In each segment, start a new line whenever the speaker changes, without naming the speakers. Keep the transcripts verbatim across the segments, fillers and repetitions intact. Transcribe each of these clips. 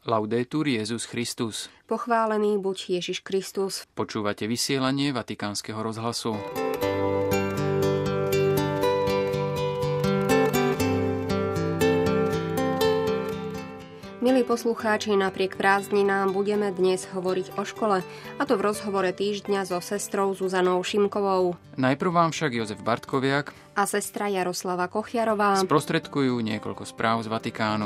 Laudetur Jesus Christus.
Pochválený buď Ježiš Kristus.
Počúvate vysielanie Vatikánskeho rozhlasu.
Milí poslucháči, napriek prázdninám budeme dnes hovoriť o škole, a to v rozhovore týždňa so sestrou Zuzanou Šimkovou.
Najprv vám však Jozef Bartkoviak
a sestra Jaroslava Kochiarová
sprostredkujú niekoľko správ z Vatikánu.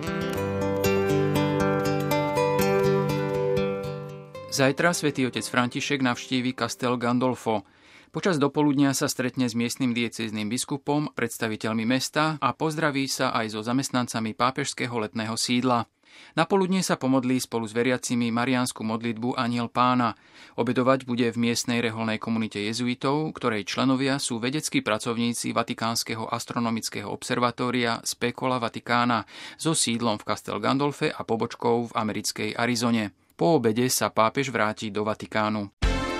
Zajtra svätý otec František navštívi Castel Gandolfo. Počas dopoludnia sa stretne s miestnym diecézným biskupom, predstaviteľmi mesta a pozdraví sa aj so zamestnancami pápežského letného sídla. Napoludne sa pomodlí spolu s veriacimi mariánsku modlitbu Anjel Pána. Obedovať bude v miestnej reholnej komunite jezuitov, ktorej členovia sú vedeckí pracovníci Vatikánskeho astronomického observatória Specola Vaticana so sídlom v Castel Gandolfe a pobočkou v americkej Arizone. Po obede sa pápež vráti do Vatikánu.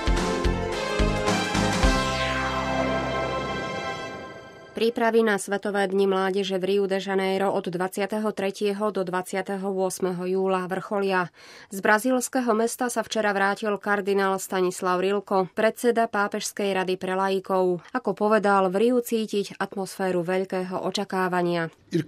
Prípravy na Svetové dni mládeže v Rio de Janeiro od dvadsiateho tretieho do dvadsiateho ôsmeho júla vrcholia. Z brazílskeho mesta sa včera vrátil kardinál Stanislav Rilko, predseda Pápežskej rady pre laikov. Ako povedal, v Riu cítiť atmosféru veľkého očakávania.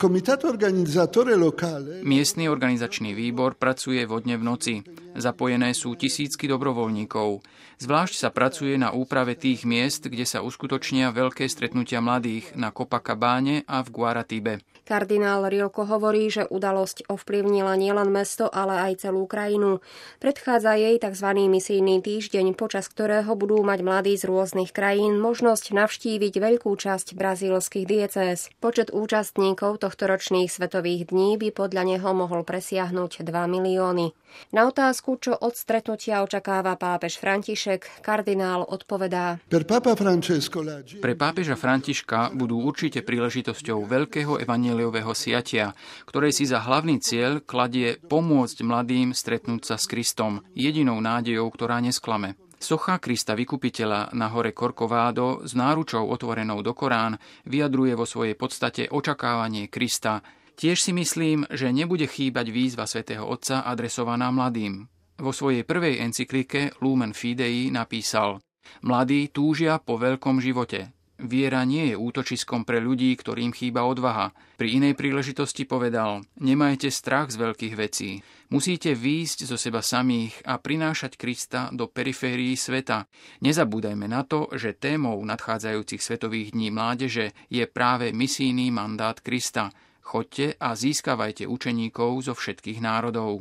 Miestny organizačný výbor pracuje vo dne v noci. Zapojené sú tisícky dobrovoľníkov. Zvlášť sa pracuje na úprave tých miest, kde sa uskutočnia veľké stretnutia mladých na Copacabáne a v Guaratibe.
Kardinál Rilko hovorí, že udalosť ovplyvnila nielen mesto, ale aj celú krajinu. Predchádza jej tzv. Misijný týždeň, počas ktorého budú mať mladí z rôznych krajín možnosť navštíviť veľkú časť brazílskych diecéz. Počet účastníkov tohtoročných svetových dní by podľa neho mohol presiahnuť dva milióny. Na otázku, čo od stretnutia očakáva pápež František, kardinál odpovedá:
Pre pápeža Františka budú určite príležitosťou veľkého evanjeliového siatia, ktoré si za hlavný cieľ kladie pomôcť mladým stretnúť sa s Kristom, jedinou nádejou, ktorá nesklame. Socha Krista Vykupiteľa na hore Corcovado s náručou otvorenou do Korán vyjadruje vo svojej podstate očakávanie Krista. Tiež si myslím, že nebude chýbať výzva svätého Otca adresovaná mladým. Vo svojej prvej encyklike Lumen Fidei napísal: Mladí túžia po veľkom živote. Viera nie je útočiskom pre ľudí, ktorým chýba odvaha. Pri inej príležitosti povedal: Nemajte strach z veľkých vecí. Musíte výjsť zo seba samých a prinášať Krista do periférií sveta. Nezabúdajme na to, že témou nadchádzajúcich svetových dní mládeže je práve misijný mandát Krista. Choďte a získavajte učeníkov zo všetkých národov.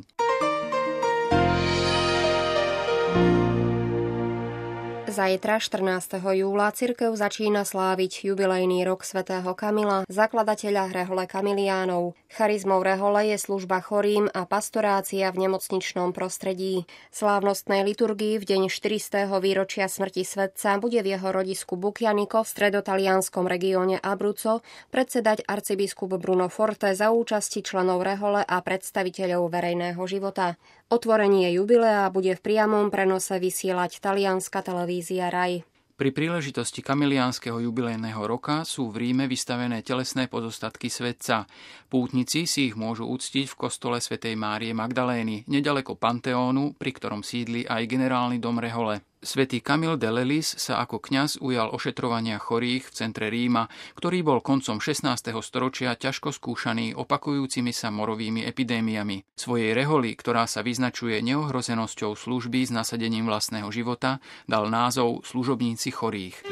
Zajtra, štrnásteho júla, cirkev začína sláviť jubilejný rok svätého Kamila, zakladateľa rehole Kamiliánov. Charizmou rehole je služba chorým a pastorácia v nemocničnom prostredí. Slávnostnej liturgii v deň štyristého výročia smrti svätca bude v jeho rodisku Bukianiko v stredotalianskom regióne Abruzzo predsedať arcibiskup Bruno Forte za účasti členov rehole a predstaviteľov verejného života. Otvorenie jubilea bude v priamom prenose vysielať talianska televízia Rai.
Pri príležitosti kamiliánskeho jubilejného roka sú v Ríme vystavené telesné pozostatky svätca. Pútnici si ich môžu uctiť v kostole svätej Márie Magdalény, neďaleko Panteónu, pri ktorom sídli aj generálny dom rehole. Svätý Kamil de Lelis sa ako kňaz ujal ošetrovania chorých v centre Ríma, ktorý bol koncom šestnásteho storočia ťažko skúšaný opakujúcimi sa morovými epidémiami. Svojej reholi, ktorá sa vyznačuje neohrozenosťou služby s nasadením vlastného života, dal názov Služobníci chorých.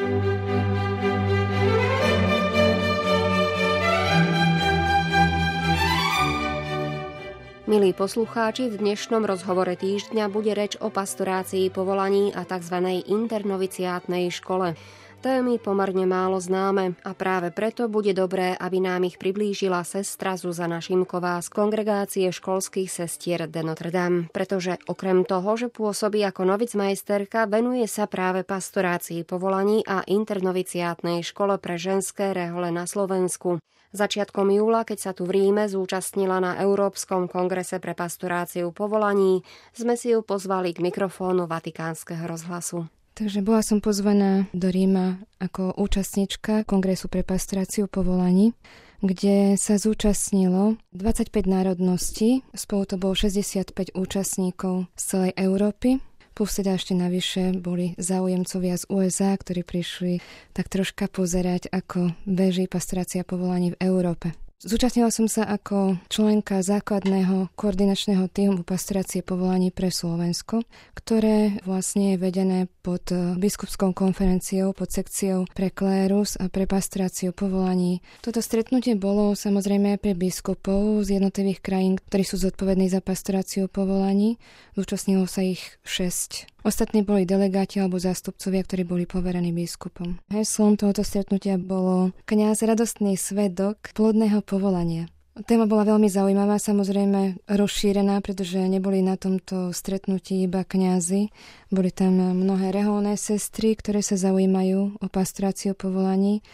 Milí poslucháči, v dnešnom rozhovore týždňa bude reč o pastorácii povolaní a tzv. Internoviciátnej škole. Témy pomerne málo známe a práve preto bude dobré, aby nám ich priblížila sestra Zuzana Šimková z kongregácie školských sestier de Notre Dame, pretože okrem toho, že pôsobí ako novicmajsterka, venuje sa práve pastorácii povolaní a internoviciátnej škole pre ženské rehole na Slovensku. Začiatkom júla, keď sa tu v Ríme zúčastnila na Európskom kongrese pre pastoráciu povolaní, sme si ju pozvali k mikrofónu Vatikánskeho rozhlasu.
Takže bola som pozvaná do Ríma ako účastnička Kongresu pre pastoráciu povolaní. kde sa zúčastnilo dvadsaťpäť národností, spolu to bolo šesťdesiatpäť účastníkov z celej Európy. Plus teda ešte navyše boli záujemcovia z ú es á, ktorí prišli tak troška pozerať, ako beží pastorácia povolaní v Európe. Zúčastnila som sa ako členka základného koordinačného tímu pastorácie povolaní pre Slovensko, ktoré vlastne je vedené pod biskupskou konferenciou, pod sekciou pre klérus a pre pastoráciu povolaní. Toto stretnutie bolo samozrejme aj pre biskupov z jednotlivých krajín, ktorí sú zodpovední za pastoráciu povolaní. Zúčastnilo sa ich šesť. Ostatní boli delegáti alebo zástupcovia, ktorí boli poverení biskupom. Heslom tohoto stretnutia bolo kňaz radostný svedok plodného povolania. Téma bola veľmi zaujímavá, samozrejme rozšírená, pretože neboli na tomto stretnutí iba kňazi. Boli tam mnohé reholné sestry, ktoré sa zaujímajú o pastoráciu povolaní.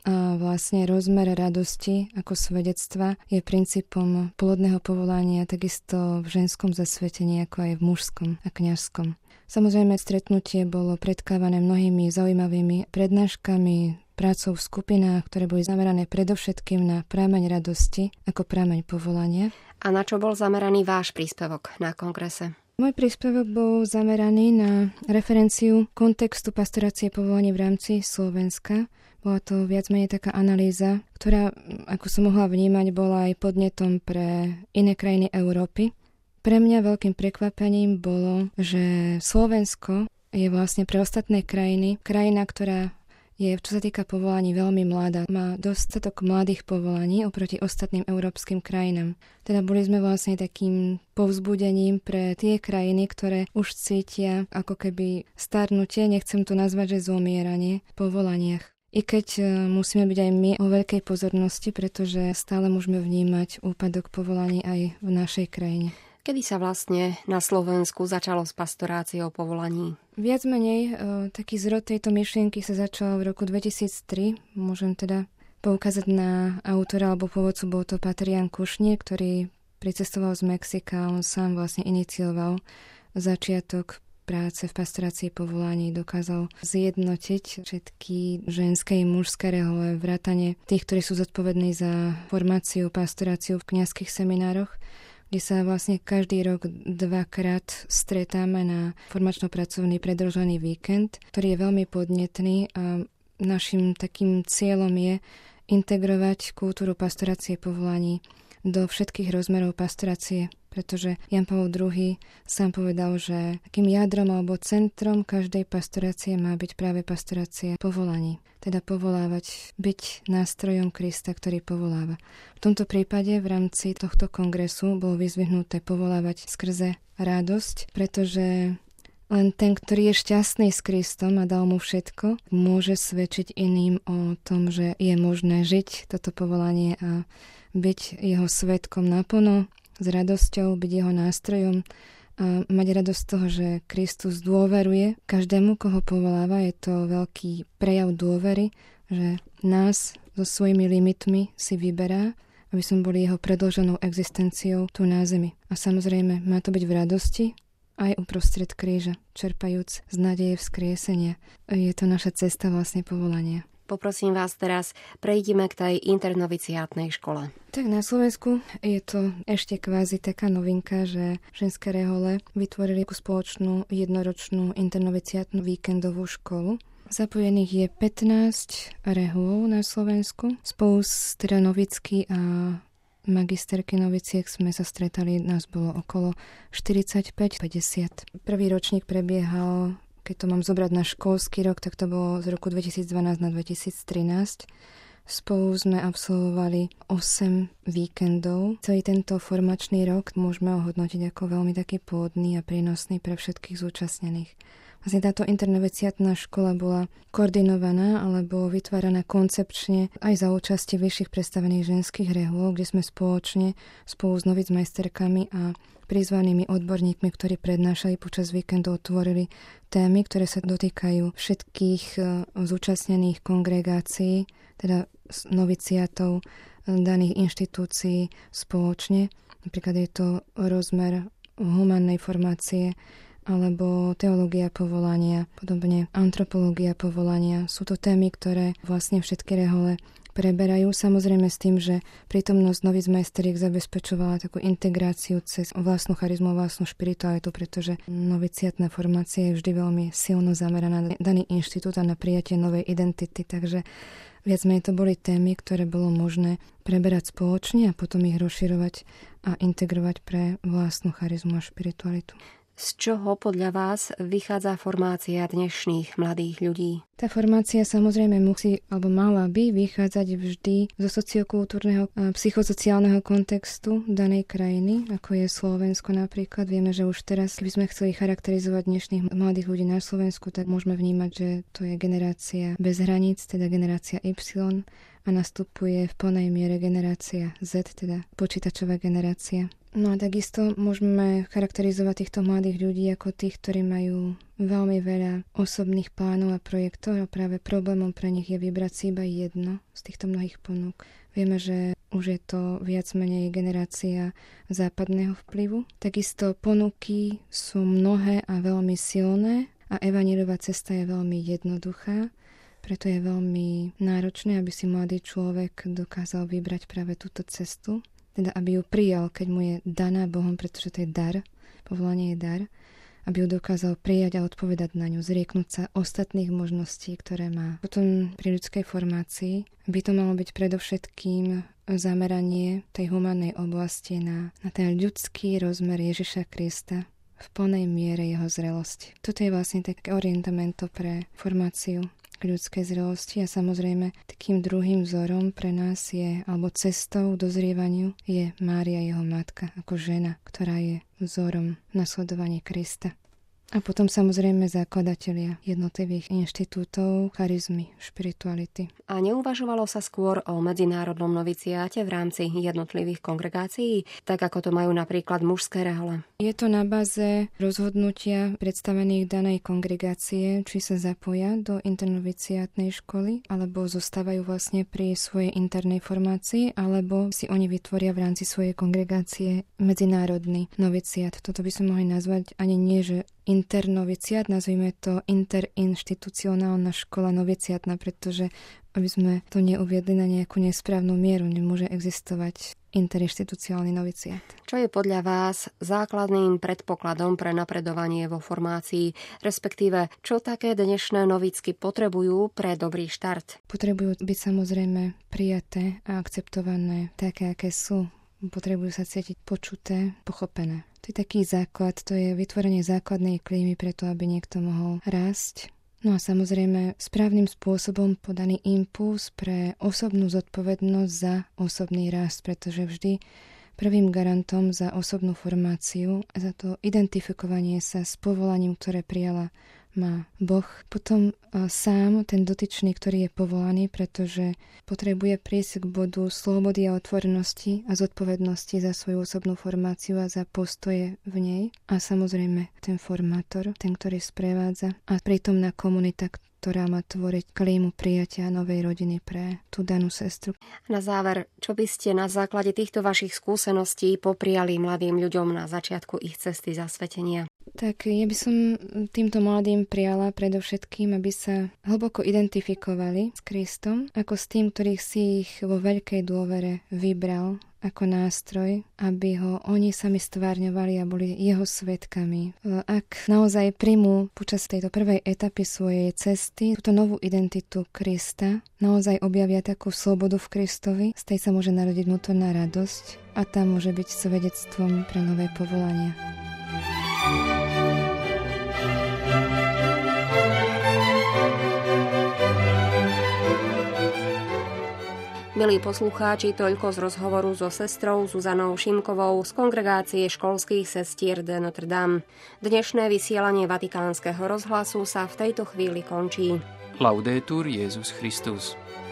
A vlastne rozmer radosti ako svedectva je princípom plodného povolania takisto v ženskom zasvetení, ako aj v mužskom a kňazskom. Samozrejme, stretnutie bolo predkávané mnohými zaujímavými prednáškami, prácou v skupinách, ktoré boli zamerané predovšetkým na prameň radosti ako prameň povolania.
A na čo bol zameraný váš príspevok na kongrese?
Môj príspevok bol zameraný na referenciu kontextu pastorácie povolaní v rámci Slovenska. Bola to viac menej taká analýza, ktorá, ako som mohla vnímať, bola aj podnetom pre iné krajiny Európy. Pre mňa veľkým prekvapením bolo, že Slovensko je vlastne pre ostatné krajiny krajina, ktorá je, čo sa týka povolaní, veľmi mladá. Má dostatok mladých povolaní oproti ostatným európskym krajinám. Teda boli sme vlastne takým povzbudením pre tie krajiny, ktoré už cítia ako keby starnutie, nechcem to nazvať, že zomieranie v povolaniach. I keď musíme byť aj my o veľkej pozornosti, pretože stále môžeme vnímať úpadok povolaní aj v našej krajine.
Kedy sa vlastne na Slovensku začalo s pastoráciou povolaní?
Viac menej e, taký zrod tejto myšlienky sa začal v roku dvetisíctri. Môžem teda poukázať na autora alebo pôvodcu, bol to Páter Ján Kušnír, ktorý pricestoval z Mexika. On sám vlastne inicioval začiatok práce v pastorácii povolaní, dokázal zjednotiť všetky ženské i mužské rehole, vrátane tých, ktorí sú zodpovední za formáciu, pastoráciu v kňazských seminároch, kde sa vlastne každý rok dvakrát stretáme na formačno-pracovný predĺžený víkend, ktorý je veľmi podnetný a našim takým cieľom je integrovať kultúru pastorácie povolaní do všetkých rozmerov pastorácie, pretože Ján Pavol druhý sám povedal, že takým jadrom alebo centrom každej pastorácie má byť práve pastorácia povolaní. Teda povolávať, byť nástrojom Krista, ktorý povoláva. V tomto prípade v rámci tohto kongresu bolo vyzvihnuté povolávať skrze radosť, pretože len ten, ktorý je šťastný s Kristom a dal mu všetko, môže svedčiť iným o tom, že je možné žiť toto povolanie a byť jeho svedkom naplno, s radosťou, byť jeho nástrojom a mať radosť z toho, že Kristus dôveruje každému, koho povoláva. Je to veľký prejav dôvery, že nás so svojimi limitmi si vyberá, aby sme boli jeho predĺženou existenciou tu na zemi. A samozrejme, má to byť v radosti, aj uprostred kríža, čerpajúc z nádeje vzkriesenia. Je to naša cesta vlastne povolania.
Poprosím vás teraz, prejdime k tej internoviciátnej škole.
Tak na Slovensku je to ešte kvázi taká novinka, že ženské rehole vytvorili spoločnú jednoročnú internoviciátnu víkendovú školu. Zapojených je pätnásť rehôl na Slovensku. Spolu s teda novicky a magisterky noviciek sme sa stretali, nás bolo okolo štyridsaťpäť päťdesiat. Prvý ročník prebiehal, keď to mám zobrať na školský rok, tak to bolo z roku dvetisícdvanásť na dvetisíctrinásť. Spolu sme absolvovali osem víkendov. Celý tento formačný rok môžeme ohodnotiť ako veľmi taký plodný a prínosný pre všetkých zúčastnených. Vlastne táto internoviciátna škola bola koordinovaná alebo vytváraná koncepčne aj za účasti vyšších predstavených ženských rehôl, kde sme spoločne spolu s novicmajsterkami a prizvanými odborníkmi, ktorí prednášali počas víkendov, tvorili témy, ktoré sa dotýkajú všetkých zúčastnených kongregácií, teda noviciátov daných inštitúcií spoločne. Napríklad je to rozmer humannej formácie alebo teológia povolania, podobne antropológia povolania. Sú to témy, ktoré vlastne všetky rehole preberajú, samozrejme s tým, že prítomnosť Novit Majsteriek zabezpečovala takú integráciu cez vlastnú charizmu, vlastnú špiritualitu, pretože noviciátna formácia je vždy veľmi silno zameraná na daný inštitút a na prijatie novej identity, takže viac menej to boli témy, ktoré bolo možné preberať spoločne a potom ich rozširovať a integrovať pre vlastnú charizmu a špiritualitu.
Z čoho podľa vás vychádza formácia dnešných mladých ľudí?
Tá formácia samozrejme musí, alebo mala by vychádzať vždy zo sociokultúrneho a psychosociálneho kontextu danej krajiny, ako je Slovensko napríklad. Vieme, že už teraz, keby sme chceli charakterizovať dnešných mladých ľudí na Slovensku, tak môžeme vnímať, že to je generácia bez hraníc, teda generácia Y, a nastupuje v plnej miere generácia Z, teda počítačová generácia. No a takisto môžeme charakterizovať týchto mladých ľudí ako tých, ktorí majú veľmi veľa osobných plánov a projektov a práve problémom pre nich je vybrať si iba jedno z týchto mnohých ponúk. Vieme, že už je to viac menej generácia západného vplyvu. Takisto ponuky sú mnohé a veľmi silné a evanjeliová cesta je veľmi jednoduchá. Preto je veľmi náročné, aby si mladý človek dokázal vybrať práve túto cestu. Teda aby ju prijal, keď mu je daná Bohom, pretože to je dar, povolanie je dar, aby ju dokázal prijať a odpovedať na ňu, zrieknúť sa ostatných možností, ktoré má. Potom pri ľudskej formácii by to malo byť predovšetkým zameranie tej humannej oblasti na, na ten ľudský rozmer Ježiša Krista v plnej miere jeho zrelosti. Toto je vlastne také orientamento pre formáciu k ľudskej zrelosti a samozrejme takým druhým vzorom pre nás je, alebo cestou k dozrievaniu je Mária, jeho matka, ako žena, ktorá je vzorom nasledovania Krista. A potom samozrejme zakladatelia jednotlivých inštitútov, charizmy, špirituality.
A neuvažovalo sa skôr o medzinárodnom noviciáte v rámci jednotlivých kongregácií, tak ako to majú napríklad mužské rehole?
Je to na báze rozhodnutia predstavených danej kongregácie, či sa zapoja do internoviciátnej školy, alebo zostávajú vlastne pri svojej internej formácii, alebo si oni vytvoria v rámci svojej kongregácie medzinárodný noviciát. Toto by sme mohli nazvať ani nie, že internoviciát, nazvime to interinštitucionálna škola noviciátna, pretože aby sme to neuviedli na nejakú nesprávnu mieru, nemôže existovať interinštitucionálny noviciát.
Čo je podľa vás základným predpokladom pre napredovanie vo formácii, respektíve čo také dnešné novicky potrebujú pre dobrý štart?
Potrebujú byť samozrejme prijaté a akceptované také, aké sú. Potrebujú sa cítiť počuté, pochopené. To je taký základ, to je vytvorenie základnej klímy preto, aby niekto mohol rásť. No a samozrejme správnym spôsobom podaný impuls pre osobnú zodpovednosť za osobný rast, pretože vždy prvým garantom za osobnú formáciu a za to identifikovanie sa s povolaním, ktoré prijala, má Boh. Potom sám ten dotyčný, ktorý je povolaný, pretože potrebuje prísť k bodu slobody a otvorenosti a zodpovednosti za svoju osobnú formáciu a za postoje v nej. A samozrejme ten formátor, ten, ktorý sprevádza a prítomná komunita, ktorá má tvoriť klímu prijatia novej rodiny pre tú danú sestru.
Na záver, čo by ste na základe týchto vašich skúseností popriali mladým ľuďom na začiatku ich cesty zasvetenia?
Tak ja by som týmto mladým prijala predovšetkým, aby sa hlboko identifikovali s Kristom, ako s tým, ktorých si ich vo veľkej dôvere vybral ako nástroj, aby ho oni sami stvárňovali a boli jeho svedkami. Ak naozaj príjmú počas tejto prvej etapy svojej cesty túto novú identitu Krista, naozaj objavia takú slobodu v Kristovi, z tej sa môže narodiť vnútorná radosť a tá môže byť svedectvom pre nové povolania.
Milí poslucháči, toľko z rozhovoru so sestrou Zuzanou Šimkovou z Kongregácie školských sestier de Notre Dame. Dnešné vysielanie Vatikánskeho rozhlasu sa v tejto chvíli končí.
Laudetur Jesus Christus.